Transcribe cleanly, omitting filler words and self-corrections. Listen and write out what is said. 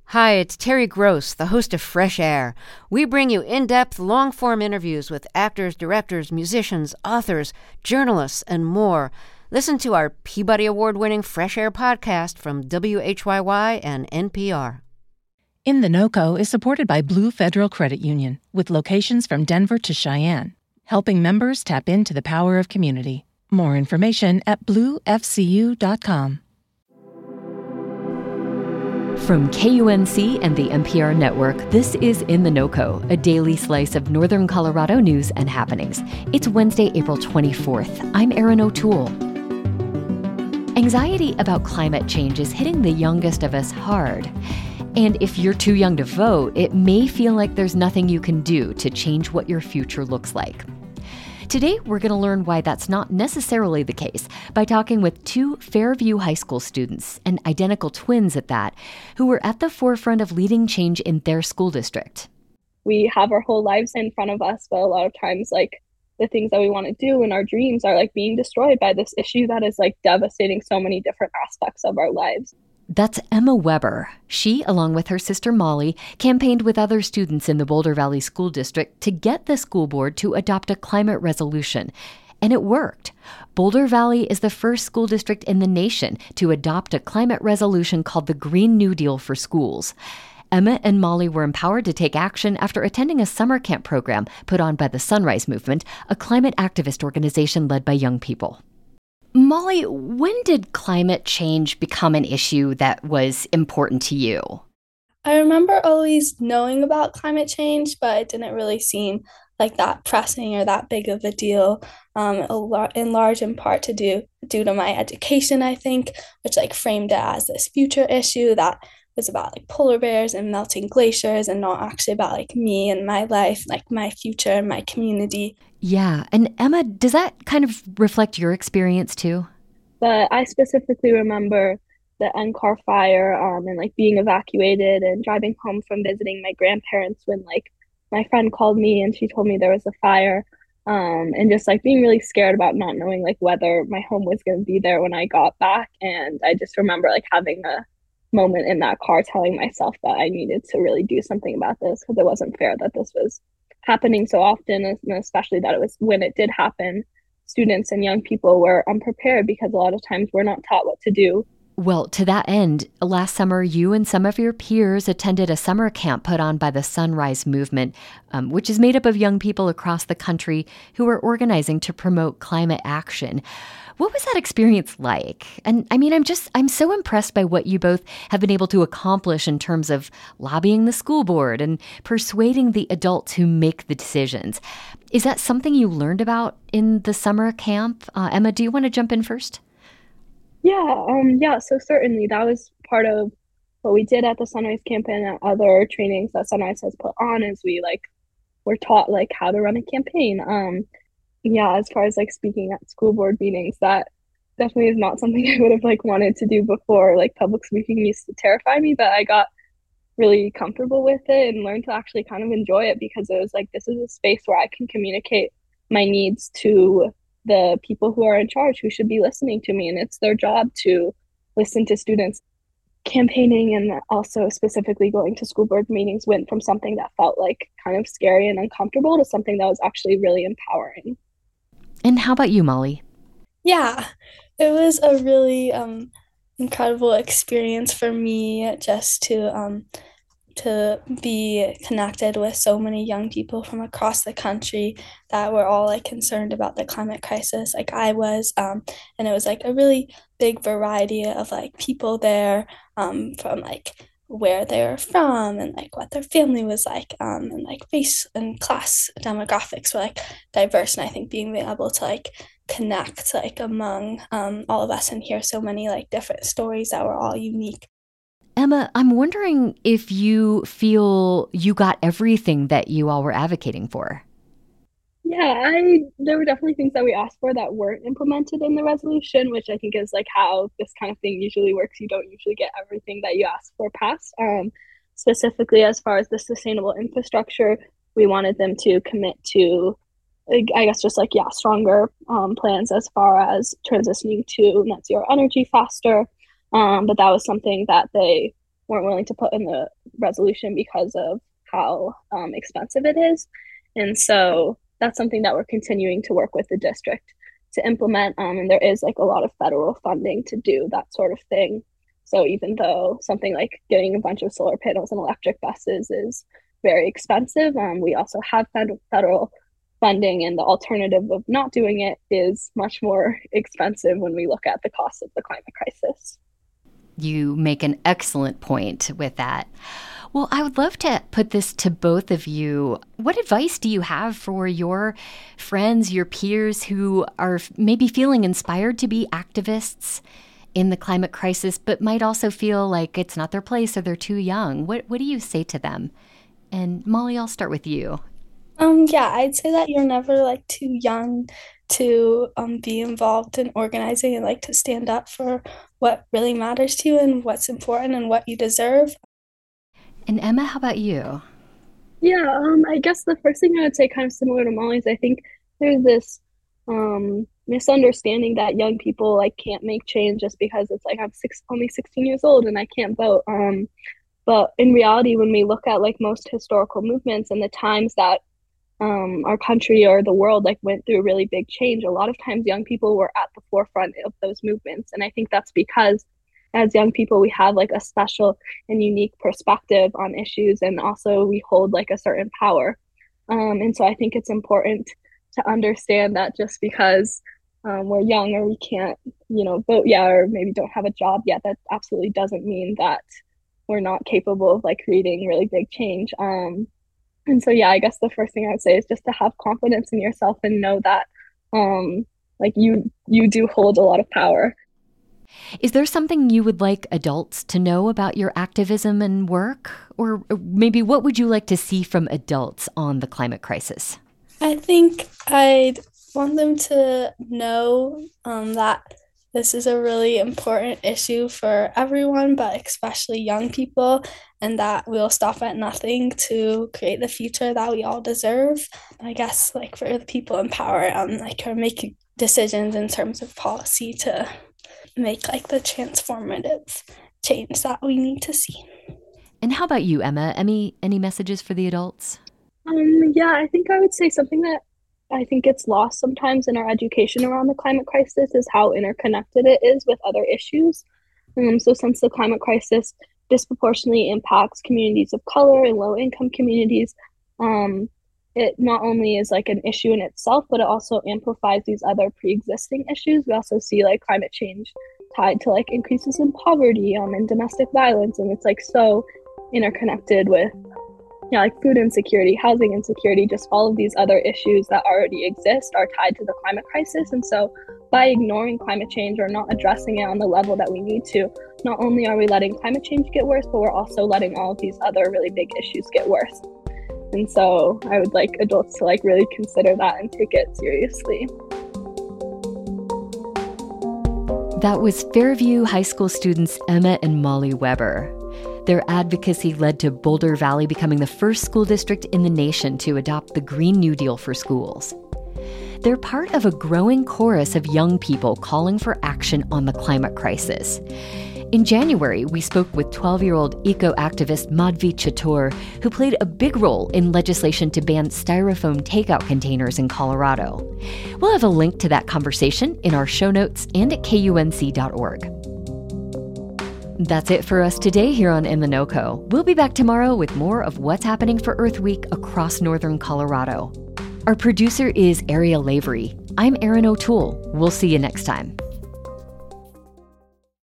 Hi, it's Terry Gross, the host of Fresh Air. We bring you in-depth, long-form interviews with actors, directors, musicians, authors, journalists, and more. Listen to our Peabody Award-winning Fresh Air podcast from WHYY and NPR. In the NoCo is supported by Blue Federal Credit Union, with locations from Denver to Cheyenne, helping members tap into the power of community. More information at bluefcu.com. From KUNC and the NPR network, this is In the NoCo, a daily slice of Northern Colorado news and happenings. It's Wednesday, April 24th. I'm Erin O'Toole. Anxiety about climate change is hitting the youngest of us hard. And if you're too young to vote, it may feel like there's nothing you can do to change what your future looks like. Today, we're going to learn why that's not necessarily the case by talking with two Fairview High School students, and identical twins at that, who were at the forefront of leading change in their school district. We have our whole lives in front of us, but a lot of times, the things that we want to do and our dreams are, being destroyed by this issue that is, devastating so many different aspects of our lives. That's Emma Weber. She, along with her sister Molly, campaigned with other students in the Boulder Valley School District to get the school board to adopt a climate resolution. And it worked. Boulder Valley is the first school district in the nation to adopt a climate resolution called the Green New Deal for Schools. Emma and Molly were empowered to take action after attending a summer camp program put on by the Sunrise Movement, a climate activist organization led by young people. Molly, when did climate change become an issue that was important to you? I remember always knowing about climate change, but it didn't really seem like that pressing or that big of a deal, in large in part due to my education, I think, which framed it as this future issue that was about polar bears and melting glaciers and not actually about me and my life, my future and my community. Yeah. And Emma, does that kind of reflect your experience too? But I specifically remember the NCAR fire and being evacuated and driving home from visiting my grandparents when my friend called me and she told me there was a fire, and just being really scared about not knowing whether my home was going to be there when I got back. And I just remember having a moment in that car telling myself that I needed to really do something about this, because it wasn't fair that this was happening so often, and especially that it was when it did happen, students and young people were unprepared because a lot of times we're not taught what to do. Well, to that end, last summer, you and some of your peers attended a summer camp put on by the Sunrise Movement, which is made up of young people across the country who are organizing to promote climate action. What was that experience like? And I'm so impressed by what you both have been able to accomplish in terms of lobbying the school board and persuading the adults who make the decisions. Is that something you learned about in the summer camp? Emma, do you want to jump in first? Yeah, so certainly that was part of what we did at the Sunrise Camp and other trainings that Sunrise has put on, is we were taught how to run a campaign. As far as speaking at school board meetings, that definitely is not something I would have wanted to do before. Public speaking used to terrify me, but I got really comfortable with it and learned to actually kind of enjoy it, because it was this is a space where I can communicate my needs to the people who are in charge, who should be listening to me, and it's their job to listen to students. Campaigning and also specifically going to school board meetings went from something that felt kind of scary and uncomfortable to something that was actually really empowering. And how about you, Molly? Yeah, it was a really incredible experience for me just to be connected with so many young people from across the country that were all concerned about the climate crisis I was, and it was a really big variety of people there, from where they were from and what their family was and race and class demographics were diverse. And I think being able to connect among all of us and hear so many different stories that were all unique. Emma, I'm wondering if you feel you got everything that you all were advocating for. Yeah, there were definitely things that we asked for that weren't implemented in the resolution, which I think is how this kind of thing usually works. You don't usually get everything that you ask for passed. Specifically, as far as the sustainable infrastructure, we wanted them to commit to, I guess, just stronger plans as far as transitioning to net zero energy faster. But that was something that they weren't willing to put in the resolution because of how expensive it is. And so that's something that we're continuing to work with the district to implement. And there is like a lot of federal funding to do that sort of thing. So even though something like getting a bunch of solar panels and electric buses is very expensive, we also have federal funding, and the alternative of not doing it is much more expensive when we look at the cost of the climate crisis. You make an excellent point with that. Well, I would love to put this to both of you. What advice do you have for your friends, your peers who are maybe feeling inspired to be activists in the climate crisis, but might also feel like it's not their place or they're too young? What do you say to them? And Molly, I'll start with you. Yeah, I'd say that you're never like too young to be involved in organizing and like to stand up for what really matters to you and what's important and what you deserve. And Emma, how about you? Yeah, I guess the first thing I would say, kind of similar to Molly's, I think there's this misunderstanding that young people like can't make change just because it's like I'm only 16 years old and I can't vote. But in reality, when we look at like most historical movements and the times that our country or the world like went through really big change, a lot of times young people were at the forefront of those movements. And I think that's because as young people, we have like a special and unique perspective on issues, and also we hold like a certain power. And so I think it's important to understand that just because we're young or we can't, vote yet, or maybe don't have a job yet, that absolutely doesn't mean that we're not capable of like creating really big change. And so, yeah, I guess the first thing I would say is just to have confidence in yourself and know that like you do hold a lot of power. Is there something you would like adults to know about your activism and work? Or maybe what would you like to see from adults on the climate crisis? I think I'd want them to know that this is a really important issue for everyone, but especially young people, and that we'll stop at nothing to create the future that we all deserve. I guess like for the people in power, like are making decisions in terms of policy to make like the transformative change that we need to see. And how about you, Emma? Any messages for the adults? Yeah, I think I would say something that I think gets lost sometimes in our education around the climate crisis is how interconnected it is with other issues. So since the climate crisis disproportionately impacts communities of color and low-income communities, it not only is like an issue in itself, but it also amplifies these other pre-existing issues. We also see like climate change tied to like increases in poverty and domestic violence, and it's like so interconnected with like food insecurity, housing insecurity, just all of these other issues that already exist are tied to the climate crisis. And so by ignoring climate change or not addressing it on the level that we need to, not only are we letting climate change get worse, but we're also letting all of these other really big issues get worse. And so I would like adults to like really consider that and take it seriously. That was Fairview High School students Emma and Molly Weber. Their advocacy led to Boulder Valley becoming the first school district in the nation to adopt the Green New Deal for schools. They're part of a growing chorus of young people calling for action on the climate crisis. In January, we spoke with 12-year-old eco-activist Madhvi Chatur, who played a big role in legislation to ban styrofoam takeout containers in Colorado. We'll have a link to that conversation in our show notes and at kunc.org. That's it for us today here on In the NoCo. We'll be back tomorrow with more of what's happening for Earth Week across northern Colorado. Our producer is Ariel Lavery. I'm Erin O'Toole. We'll see you next time.